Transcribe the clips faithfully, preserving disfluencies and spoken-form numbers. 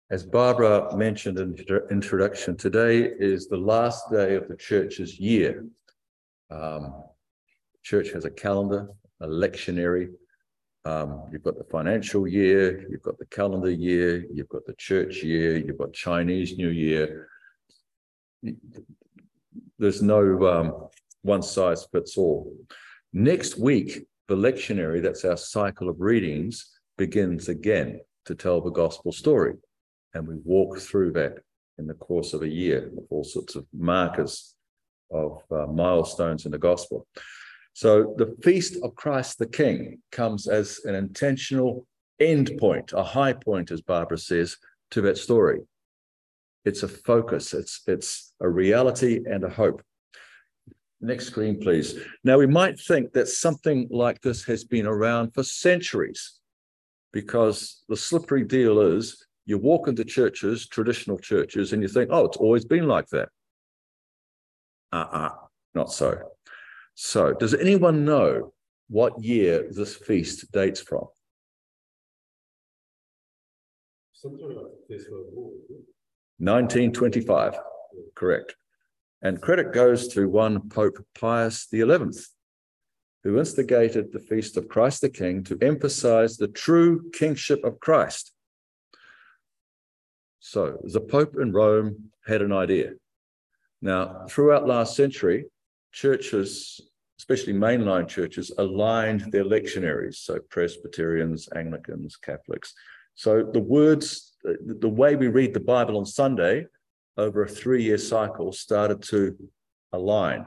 As Barbara mentioned in the introduction, today is the last day of the church's year. Um, church has a calendar, a lectionary. Um, you've got the financial year, you've got the calendar year, you've got the church year, you've got Chinese New Year. There's no um, one size fits all. Next week, the lectionary, that's our cycle of readings, begins again to tell the gospel story. And we walk through that in the course of a year with all sorts of markers of uh, milestones in the gospel. So the Feast of Christ the King comes as an intentional end point, a high point, as Barbara says, to that story. It's a focus, it's, it's a reality and a hope. Next screen, please. Now, we might think that something like this has been around for centuries, because the slippery deal is you walk into churches, traditional churches, and you think, oh, it's always been like that. Uh-uh, not so. So, does anyone know what year this feast dates from? nineteen twenty-five, correct. And credit goes to one Pope Pius the eleventh, who instigated the Feast of Christ the King to emphasize the true kingship of Christ. So the Pope in Rome had an idea. Now, throughout last century, churches, especially mainline churches, aligned their lectionaries, so Presbyterians, Anglicans, Catholics. So the words, the way we read the Bible on Sunday over a three-year cycle started to align.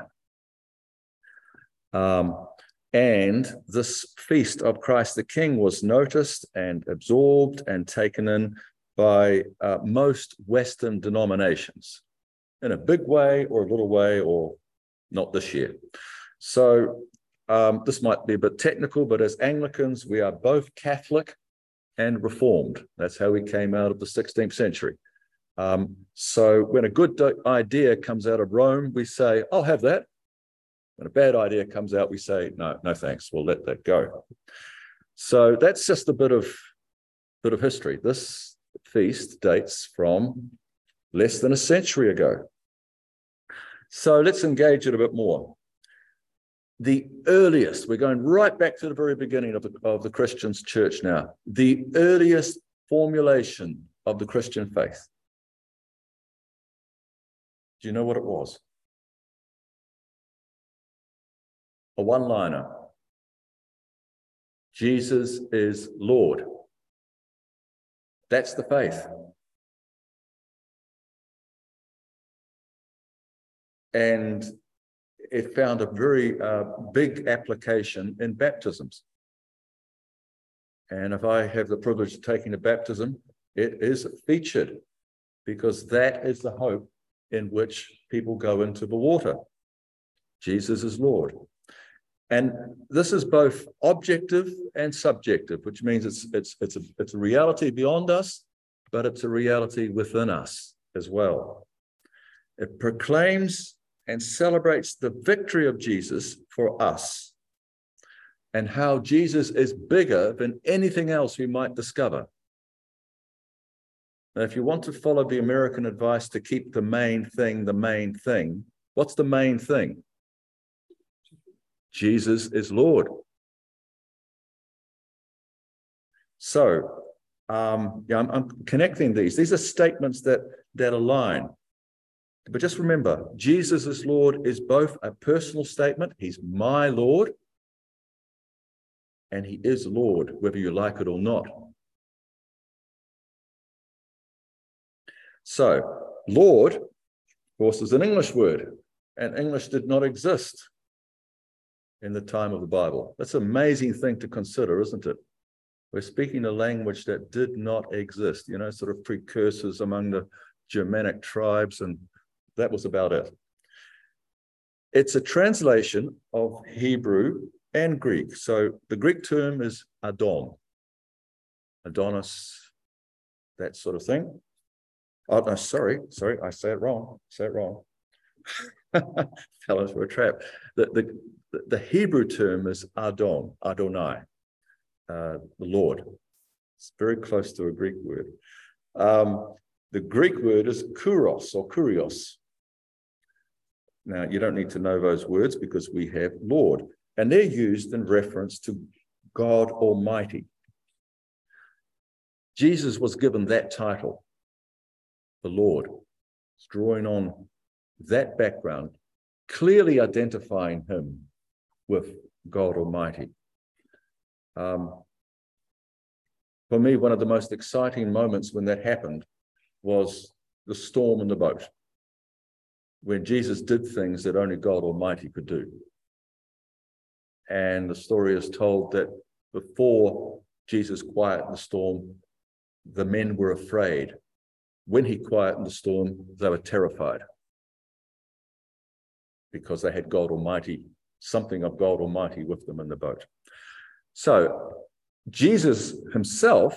Um, and this Feast of Christ the King was noticed and absorbed and taken in by uh, most Western denominations in a big way or a little way, or not this year. So um, this might be a bit technical, but as Anglicans, we are both Catholic and Reformed. That's how we came out of the sixteenth century. Um, so when a good idea comes out of Rome, we say, I'll have that. When a bad idea comes out, we say, no, no thanks, we'll let that go. So that's just a bit of, bit of history. This feast dates from less than a century ago. So let's engage it a bit more. The earliest, we're going right back to the very beginning of the, of the Christian church now, the earliest formulation of the Christian faith. Do you know what it was? A one-liner. Jesus is Lord. That's the faith. And it found a very uh, big application in baptisms. And if I have the privilege of taking a baptism, it is featured, because that is the hope in which people go into the water. Jesus is Lord. And this is both objective and subjective, which means it's, it's, it's, a, it's a reality beyond us, but it's a reality within us as well. It proclaims and celebrates the victory of Jesus for us, and how Jesus is bigger than anything else we might discover. Now, if you want to follow the American advice to keep the main thing the main thing, what's the main thing? Jesus is Lord. So, um, yeah, I'm, I'm connecting these. These are statements that, that align. But just remember, Jesus is Lord is both a personal statement, he's my Lord, and he is Lord, whether you like it or not. So, Lord, of course, is an English word, and English did not exist in the time of the Bible. That's an amazing thing to consider, isn't it? We're speaking a language that did not exist, you know, sort of precursors among the Germanic tribes, and that was about it. It's a translation of Hebrew and Greek. So the Greek term is Adon, Adonis, that sort of thing. Oh, no, sorry, sorry, I say it wrong, say it wrong. Fell into a trap. The, the, the Hebrew term is Adon, Adonai, uh, the Lord. It's very close to a Greek word. Um, the Greek word is kuros or kurios. Now, you don't need to know those words because we have Lord, and they're used in reference to God Almighty. Jesus was given that title, the Lord. It's drawing on that background, clearly identifying him with God Almighty. Um, for me, one of the most exciting moments when that happened was the storm in the boat, when Jesus did things that only God Almighty could do. And the story is told that before Jesus quieted the storm, the men were afraid. When he quieted the storm, they were terrified because they had God Almighty, something of God Almighty with them in the boat. So Jesus himself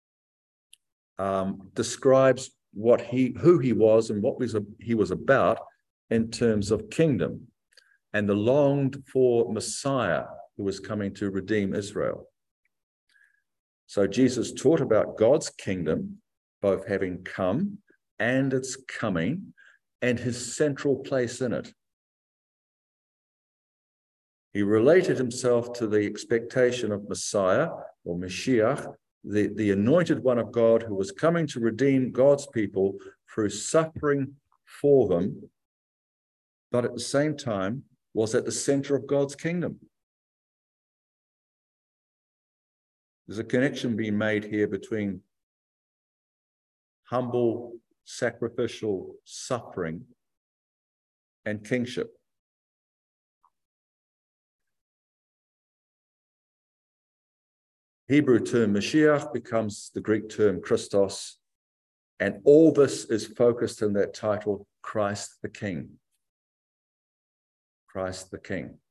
um, describes what he, who he was and what was a, he was about in terms of kingdom and the longed for Messiah who was coming to redeem Israel. So Jesus taught about God's kingdom, both having come and its coming, and his central place in it. He related himself to the expectation of Messiah, or Mashiach, the, the anointed one of God who was coming to redeem God's people through suffering for them, but at the same time was at the center of God's kingdom. There's a connection being made here between humble, sacrificial suffering and kingship. Hebrew term Mashiach becomes the Greek term Christos, and all this is focused in that title, Christ the King. Christ the King.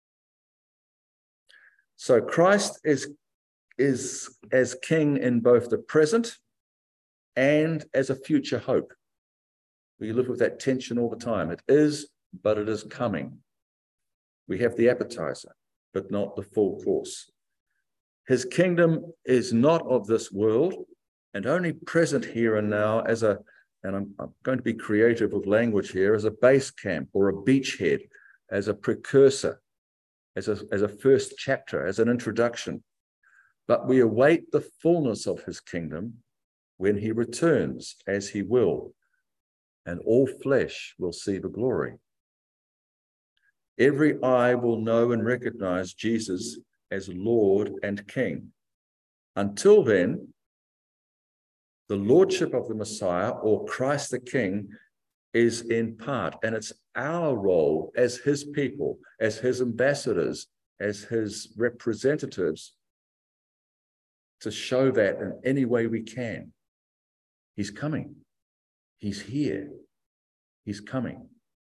So Christ is, is as King in both the present and as a future hope. We live with that tension all the time. It is, but it is coming. We have the appetizer, but not the full course. His kingdom is not of this world and only present here and now as a, and I'm, I'm going to be creative with language here, as a base camp or a beachhead, as a precursor, as a, as a first chapter, as an introduction. But we await the fullness of his kingdom when he returns, as he will, and all flesh will see the glory. Every eye will know and recognize Jesus as Lord and King. Until then, the lordship of the Messiah, or Christ the King, is in part, and it's our role as his people, as his ambassadors, as his representatives, to show that in any way we can. He's coming. He's here. He's coming.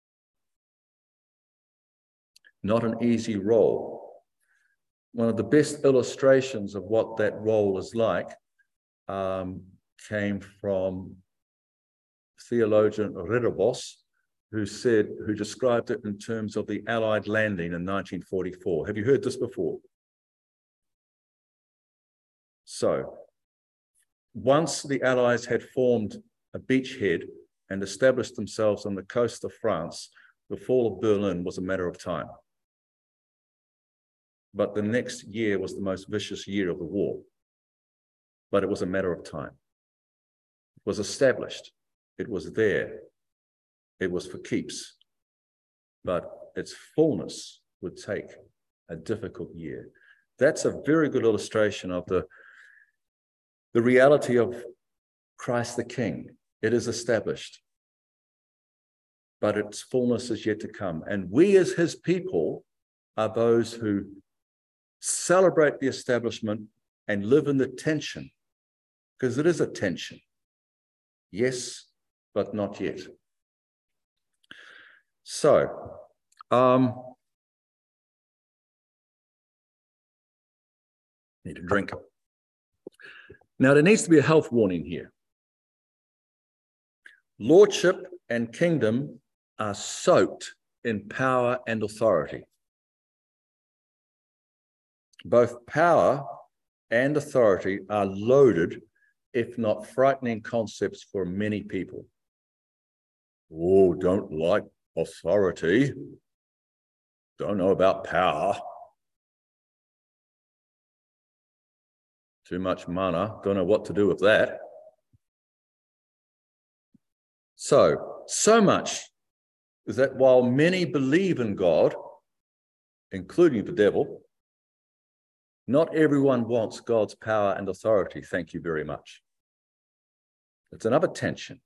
Not an easy role. One of the best illustrations of what that role is like um, came from theologian Ridderbos, who said, who described it in terms of the Allied landing in nineteen forty-four. Have you heard this before? So, once the Allies had formed a beachhead and established themselves on the coast of France, the fall of Berlin was a matter of time. But the next year was the most vicious year of the war. But it was a matter of time. It was established. It was there. It was for keeps. But its fullness would take a difficult year. That's a very good illustration of the, the reality of Christ the King. It is established. But its fullness is yet to come. And we as his people are those who celebrate the establishment and live in the tension, because it is a tension. Yes, but not yet. So, um, need a drink. Now, there needs to be a health warning here. Lordship and kingdom are soaked in power and authority. Both power and authority are loaded if not frightening, concepts for many people. Oh, don't like authority. Don't know about power. Too much mana. Don't know what to do with that. So, so much that while many believe in God, including the devil, not everyone wants God's power and authority. Thank you very much. It's another tension.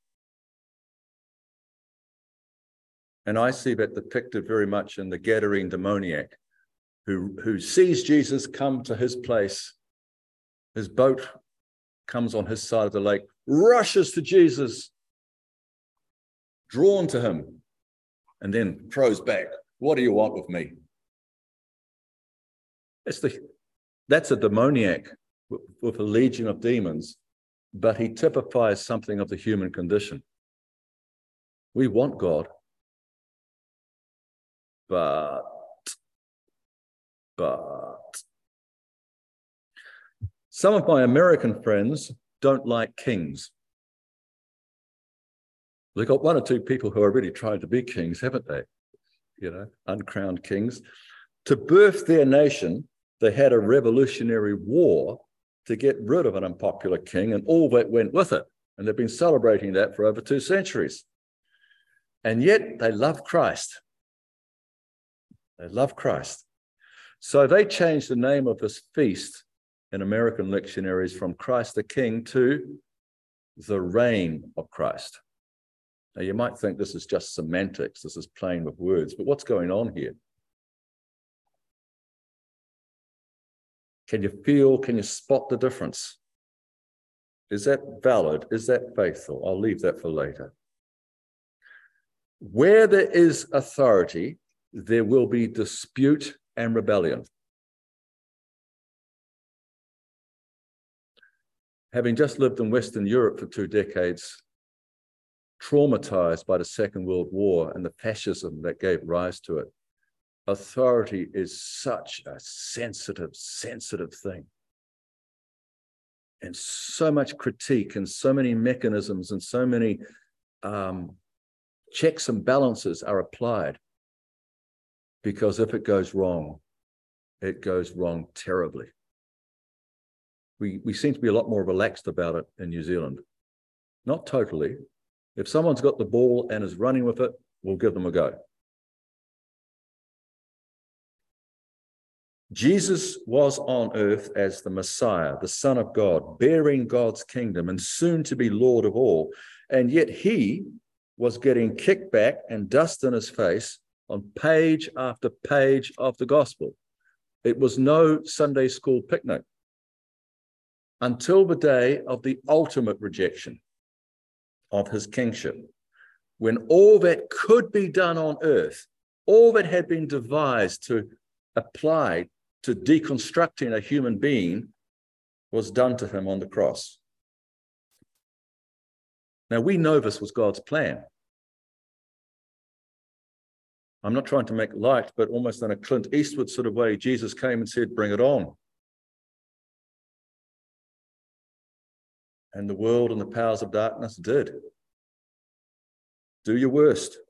And I see that depicted very much in the Gadarene demoniac who, who sees Jesus come to his place. His boat comes on his side of the lake, rushes to Jesus, drawn to him, and then throws back, "What do you want with me?" It's the, that's a demoniac with, with a legion of demons, but he typifies something of the human condition. We want God, but, but. Some of my American friends don't like kings. They've got one or two people who are really trying to be kings, haven't they? You know, uncrowned kings. To birth their nation, they had a revolutionary war to get rid of an unpopular king and all that went with it. And they've been celebrating that for over two centuries. And yet they love Christ. They love Christ. So they changed the name of this feast in American lectionaries from Christ the King to the reign of Christ. Now, you might think this is just semantics, this is playing with words, but what's going on here? Can you feel, can you spot the difference? Is that valid? Is that faithful? I'll leave that for later. Where there is authority, there will be dispute and rebellion. Having just lived in Western Europe for two decades, traumatized by the Second World War and the fascism that gave rise to it, authority is such a sensitive, sensitive thing. And so much critique and so many mechanisms and so many um, checks and balances are applied. Because if it goes wrong, it goes wrong terribly. We, we seem to be a lot more relaxed about it in New Zealand. Not totally. If someone's got the ball and is running with it, we'll give them a go. Jesus was on earth as the Messiah, the Son of God, bearing God's kingdom and soon to be Lord of all. And yet he was getting kickback and dust in his face on page after page of the gospel. It was no Sunday school picnic until the day of the ultimate rejection of his kingship, when all that could be done on earth, all that had been devised to apply to deconstructing a human being was done to him on the cross. Now, we know this was God's plan. I'm not trying to make light, but almost in a Clint Eastwood sort of way, Jesus came and said, "Bring it on." And the world and the powers of darkness did. Do your worst.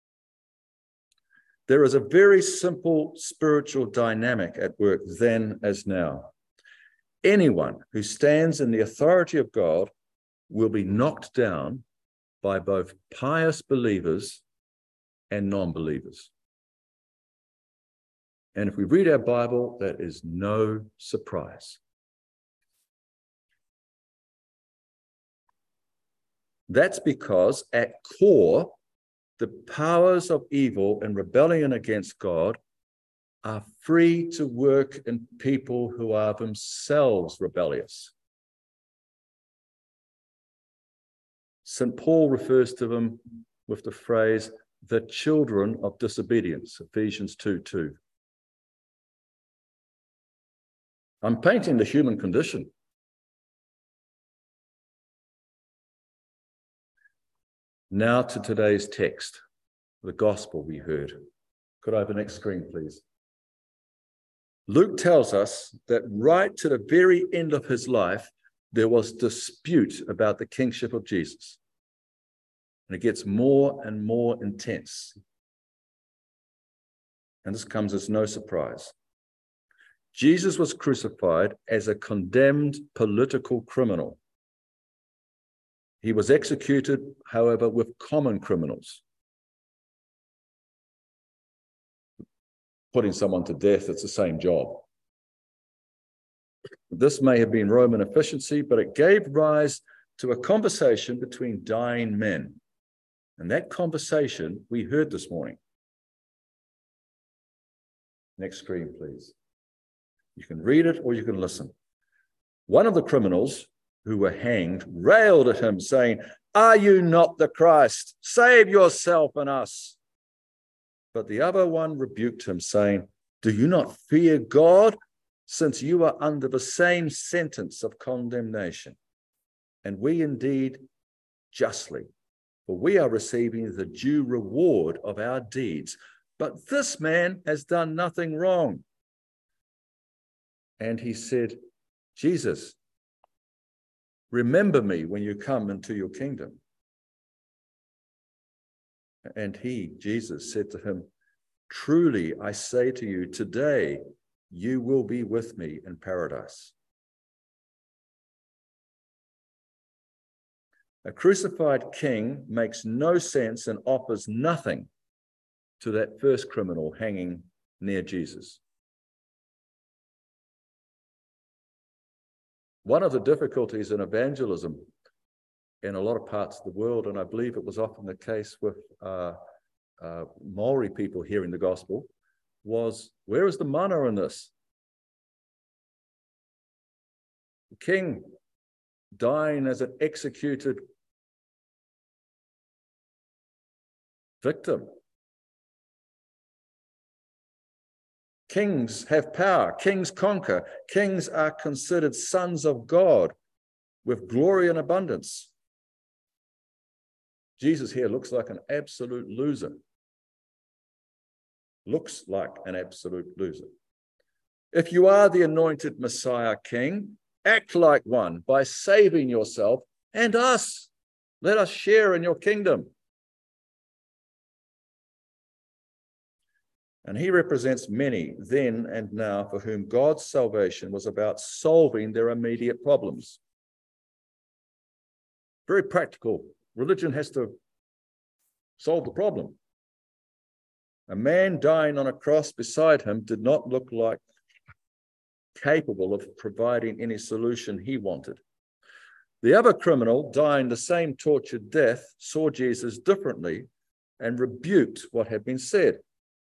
There is a very simple spiritual dynamic at work then as now. Anyone who stands in the authority of God will be knocked down by both pious believers and non-believers. And if we read our Bible, that is no surprise. That's because at core, the powers of evil and rebellion against God are free to work in people who are themselves rebellious. Saint Paul refers to them with the phrase, the children of disobedience, Ephesians two two. I'm painting the human condition. Now to today's text, the gospel we heard. Could I have the next screen, please? Luke tells us that right to the very end of his life, there was dispute about the kingship of Jesus. And it gets more and more intense. And this comes as no surprise. Jesus was crucified as a condemned political criminal. He was executed, however, with common criminals. Putting someone to death, it's the same job. This may have been Roman efficiency, but it gave rise to a conversation between dying men. And that conversation we heard this morning. Next screen, please. You can read it or you can listen. One of the criminals who were hanged railed at him, saying, "Are you not the Christ? Save yourself and us." But the other one rebuked him, saying, "Do you not fear God, since you are under the same sentence of condemnation? And we indeed justly, for we are receiving the due reward of our deeds. But this man has done nothing wrong." And he said, "Jesus, remember me when you come into your kingdom." And he, Jesus, said to him, "Truly I say to you, today you will be with me in paradise." A crucified king makes no sense and offers nothing to that first criminal hanging near Jesus. One of the difficulties in evangelism in a lot of parts of the world, and I believe it was often the case with uh, uh, Maori people hearing the gospel, was, where is the mana in this? The king dying as an executed victim. Kings have power. Kings conquer. Kings are considered sons of God with glory and abundance. Jesus here looks like an absolute loser. Looks like an absolute loser. If you are the anointed Messiah King, act like one by saving yourself and us. Let us share in your kingdom. And he represents many then and now for whom God's salvation was about solving their immediate problems. Very practical. Religion has to solve the problem. A man dying on a cross beside him did not look like capable of providing any solution he wanted. The other criminal, dying the same tortured death, saw Jesus differently and rebuked what had been said.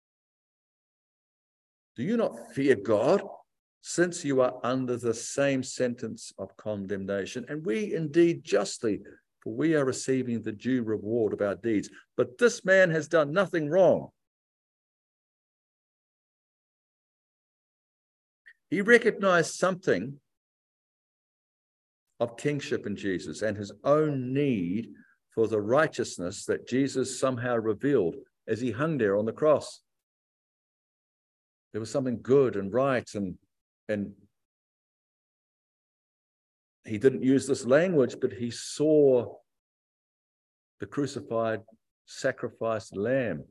"Do you not fear God, since you are under the same sentence of condemnation? And we indeed justly, for we are receiving the due reward of our deeds. But this man has done nothing wrong." He recognized something of kingship in Jesus and his own need for the righteousness that Jesus somehow revealed as he hung there on the cross. There was something good and right, and, and he didn't use this language, but he saw the crucified, sacrificed lamb.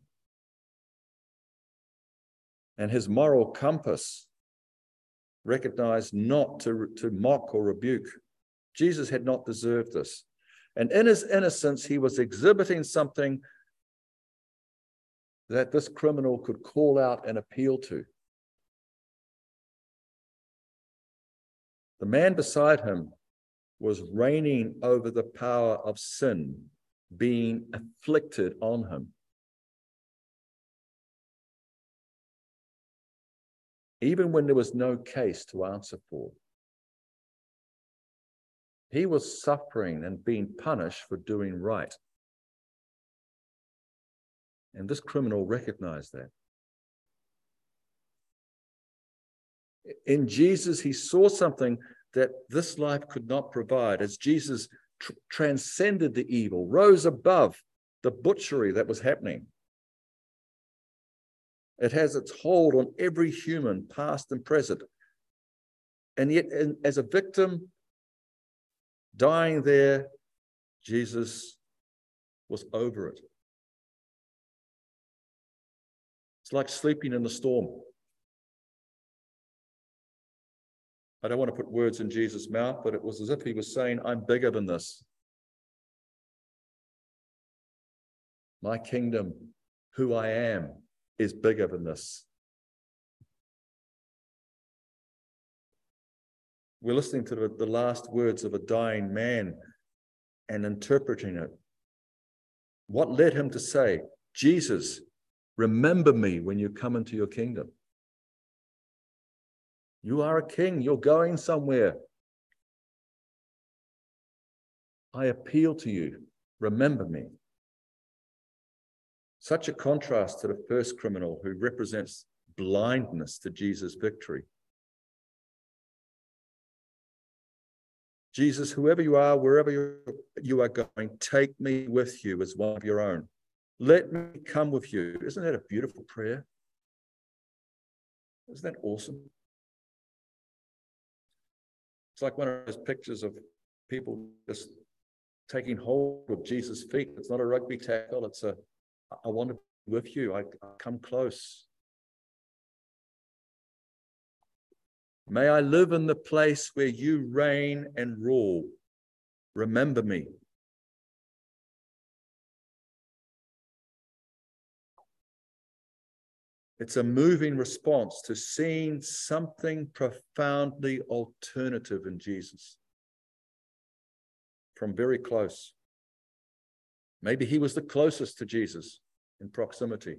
And his moral compass recognized not to, to mock or rebuke. Jesus had not deserved this. And in his innocence, he was exhibiting something that this criminal could call out and appeal to. The man beside him was reigning over the power of sin being afflicted on him. Even when there was no case to answer for. He was suffering and being punished for doing right. And this criminal recognized that. In Jesus, he saw something that this life could not provide, as Jesus tr- transcended the evil, rose above the butchery that was happening. It has its hold on every human, past and present. And yet, in, as a victim dying there, Jesus was over it. It's like sleeping in the storm. I don't want to put words in Jesus' mouth, but it was as if he was saying, I'm bigger than this. My kingdom, who I am, is bigger than this. We're listening to the, the last words of a dying man and interpreting it. What led him to say, Jesus, remember me when you come into your kingdom? You are a king. You're going somewhere. I appeal to you. Remember me. Such a contrast to the first criminal who represents blindness to Jesus' victory. Jesus, whoever you are, wherever you, you are going, take me with you as one of your own. Let me come with you. Isn't that a beautiful prayer? Isn't that awesome? It's like one of those pictures of people just taking hold of Jesus' feet. It's not a rugby tackle. It's a, I want to be with you. I, I come close. May I live in the place where you reign and rule. Remember me. It's a moving response to seeing something profoundly alternative in Jesus from very close. Maybe he was the closest to Jesus in proximity.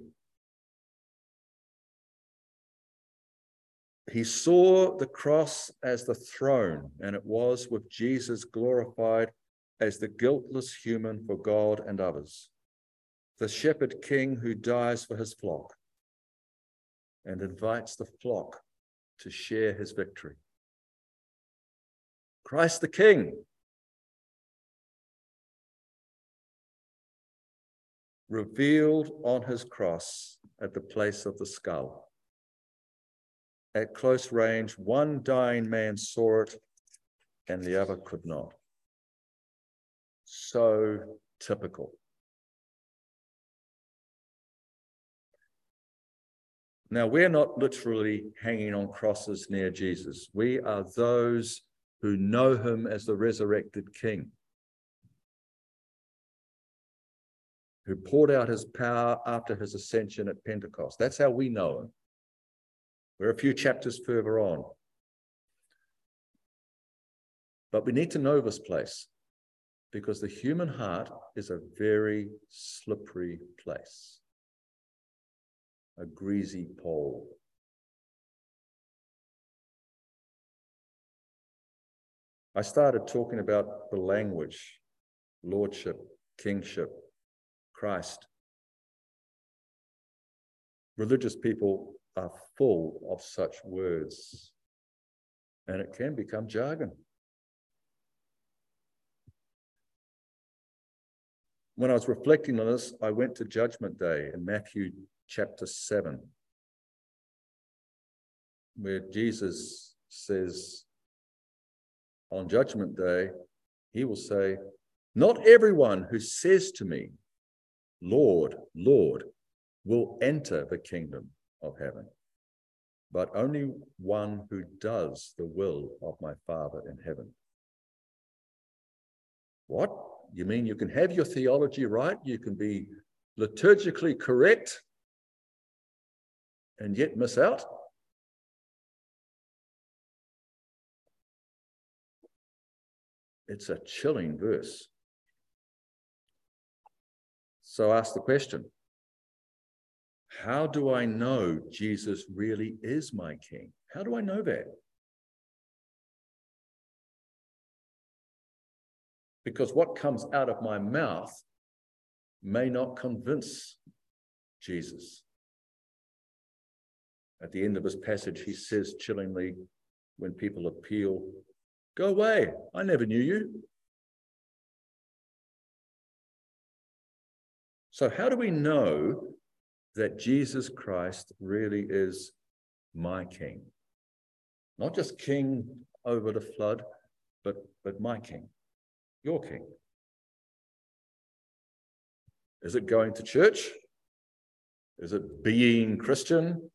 He saw the cross as the throne, and it was with Jesus glorified as the guiltless human for God and others, the shepherd king who dies for his flock and invites the flock to share his victory. Christ the King, revealed on his cross at the place of the skull. At close range, one dying man saw it and the other could not. So typical. Now, we're not literally hanging on crosses near Jesus. We are those who know him as the resurrected King, who poured out his power after his ascension at Pentecost. That's how we know him. We're a few chapters further on. But we need to know this place because the human heart is a very slippery place, a greasy pole. I started talking about the language, lordship, kingship, Christ. Religious people are full of such words, and it can become jargon. When I was reflecting on this, I went to Judgment Day in Matthew chapter seven, where Jesus says, on Judgment Day, he will say, not everyone who says to me, Lord, Lord, will enter the kingdom of heaven, but only one who does the will of my Father in heaven. What? You mean you can have your theology right, you can be liturgically correct, and yet miss out? It's a chilling verse. So ask the question, how do I know Jesus really is my King? How do I know that? Because what comes out of my mouth may not convince Jesus. At the end of this passage, he says chillingly, when people appeal, go away, I never knew you. So how do we know that Jesus Christ really is my King? Not just King over the flood, but, but my King. your king? Is it going to church? Is it being Christian?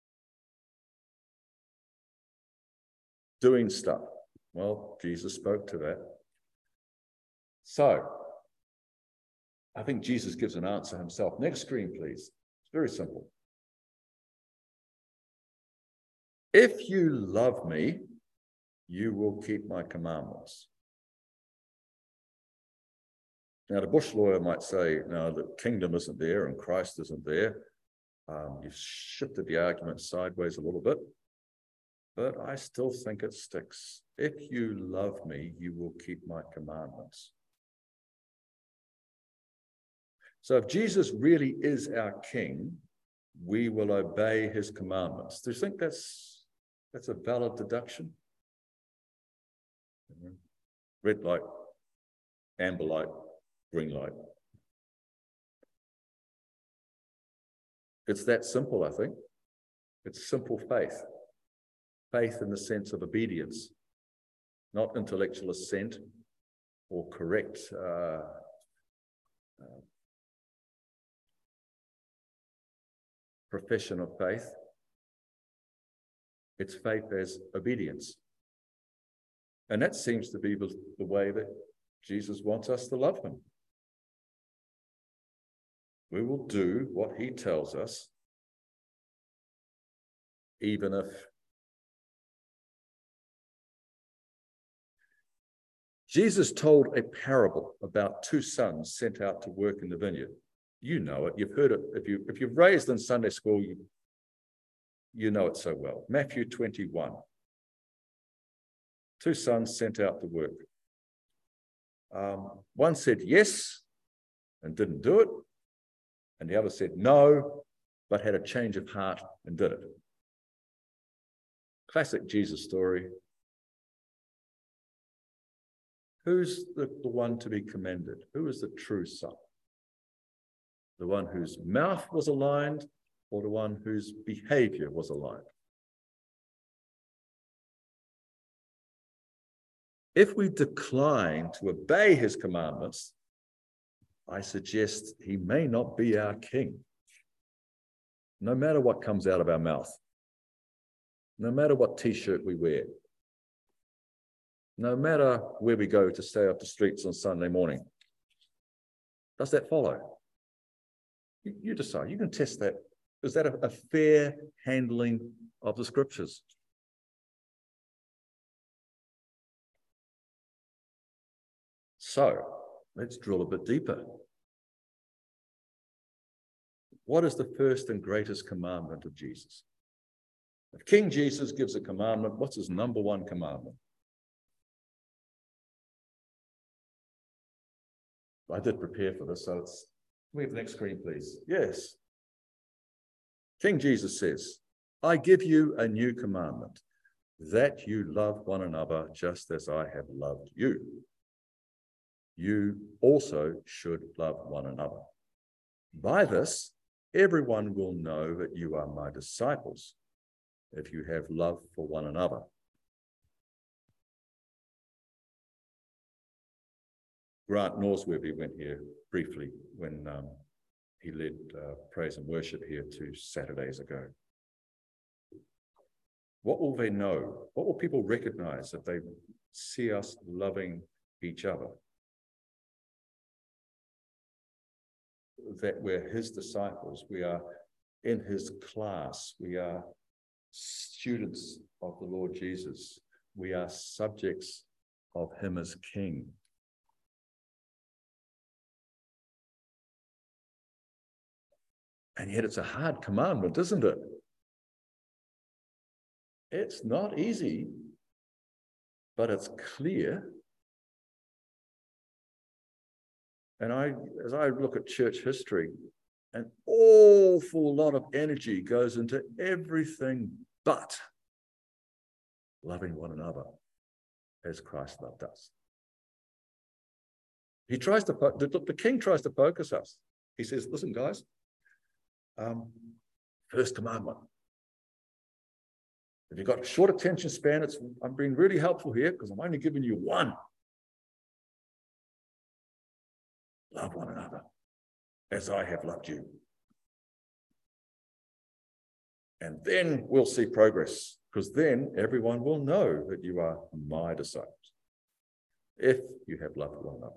Doing stuff? Well, Jesus spoke to that. So, I think Jesus gives an answer himself. Next screen, please. It's very simple. If you love me, you will keep my commandments. Now, the bush lawyer might say, no, the kingdom isn't there and Christ isn't there. Um, you've shifted the argument sideways a little bit, but I still think it sticks. If you love me, you will keep my commandments. So if Jesus really is our king, we will obey his commandments. Do you think that's, that's a valid deduction? Red light, amber light, green light. It's that simple, I think. It's simple faith. Faith in the sense of obedience, not intellectual assent or correct uh, uh, profession of faith. It's faith as obedience. And that seems to be the, the way that Jesus wants us to love him. We will do what he tells us, even if Jesus told a parable about two sons sent out to work in the vineyard. You know it, you've heard it. If, you, if you've raised in Sunday school, you, you know it so well. Matthew twenty-one. Two sons sent out to work. Um, one said yes and didn't do it, and the other said no, but had a change of heart and did it. Classic Jesus story. Who's the, the one to be commended? Who is the true son? The one whose mouth was aligned or the one whose behavior was aligned? If we decline to obey his commandments, I suggest he may not be our king. No matter what comes out of our mouth, no matter what t-shirt we wear, no matter where we go to stay off the streets on Sunday morning. Does that follow? You, you decide. You can test that. Is that a, a fair handling of the scriptures? So, let's drill a bit deeper. What is the first and greatest commandment of Jesus? If King Jesus gives a commandment, what's his number one commandment? I did prepare for this, so it's, can we have the next screen, please? Yes. King Jesus says, I give you a new commandment, that you love one another just as I have loved you. You also should love one another. By this, everyone will know that you are my disciples, if you have love for one another. Grant Norsworthy went here briefly when um, he led uh, praise and worship here two Saturdays ago. What will they know? What will people recognize if they see us loving each other? That we're his disciples, we are in his class, we are students of the Lord Jesus, we are subjects of him as king. And yet it's a hard commandment, isn't it? It's not easy, but it's clear. And I, as I look at church history, an awful lot of energy goes into everything but loving one another as Christ loved us. He tries to, the, the king tries to focus us. He says, listen, guys, um, first commandment. If you've got a short attention span, it's, I'm being really helpful here because I'm only giving you one. Love one another as I have loved you. And then we'll see progress, because then everyone will know that you are my disciples, if you have loved one another.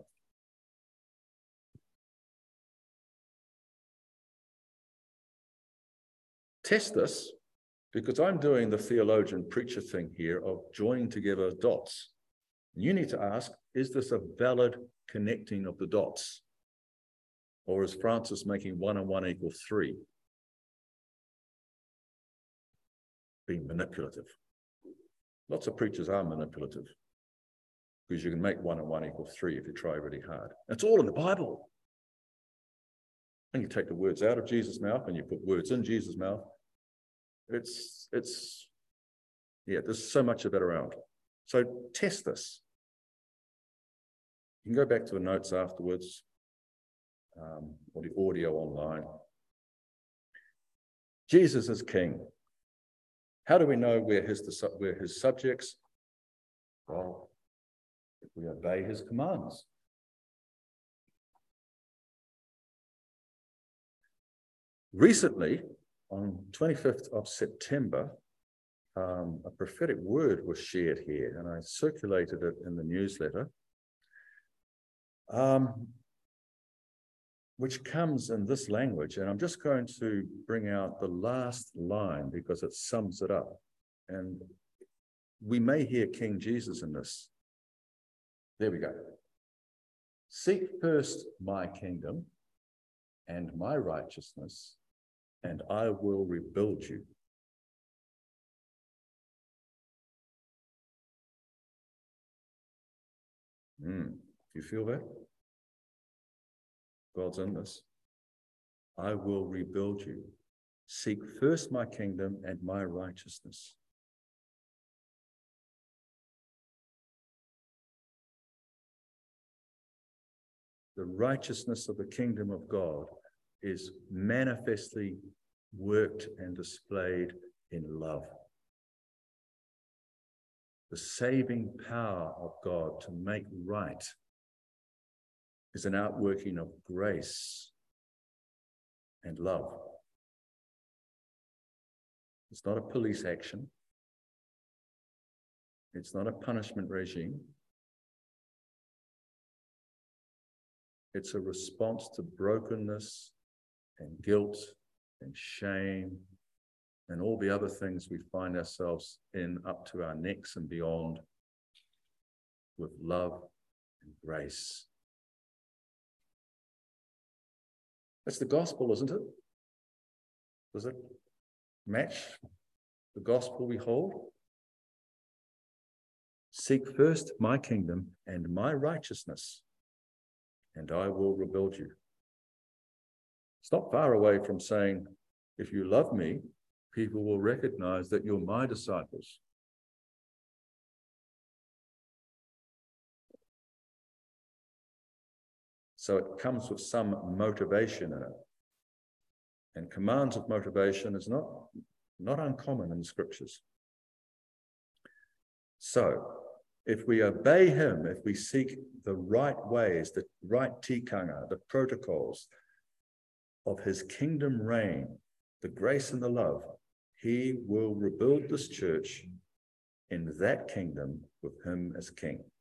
Test this, because I'm doing the theologian preacher thing here of joining together dots. You need to ask, is this a valid connecting of the dots? Or is Francis making one and one equal three? Being manipulative. Lots of preachers are manipulative, because you can make one and one equal three if you try really hard. It's all in the Bible. And you take the words out of Jesus' mouth and you put words in Jesus' mouth. It's, it's, yeah, there's so much of it around. So test this. You can go back to the notes afterwards, um, or the audio online. Jesus is King. How do we know we're his, we're his subjects? Well, if we obey his commands. Recently, on twenty-fifth of September, um, a prophetic word was shared here, and I circulated it in the newsletter, um, which comes in this language. And I'm just going to bring out the last line because it sums it up. And we may hear King Jesus in this. There we go. Seek first my kingdom and my righteousness, and I will rebuild you. Mm, do you feel that? God's in this. I will rebuild you. Seek first my kingdom and my righteousness. The righteousness of the kingdom of God is manifestly worked and displayed in love. The saving power of God to make right is an outworking of grace and love. It's not a police action. It's not a punishment regime. It's a response to brokenness and guilt and shame and all the other things we find ourselves in up to our necks and beyond, with love and grace. That's the gospel, isn't it? Does it match the gospel we hold? Seek first my kingdom and my righteousness, and I will rebuild you. It's not far away from saying, if you love me, people will recognize that you're my disciples. So it comes with some motivation in it. And commands of motivation is not, not uncommon in the scriptures. So if we obey him, if we seek the right ways, the right tikanga, the protocols of his kingdom reign, the grace and the love, he will rebuild this church in that kingdom with him as king.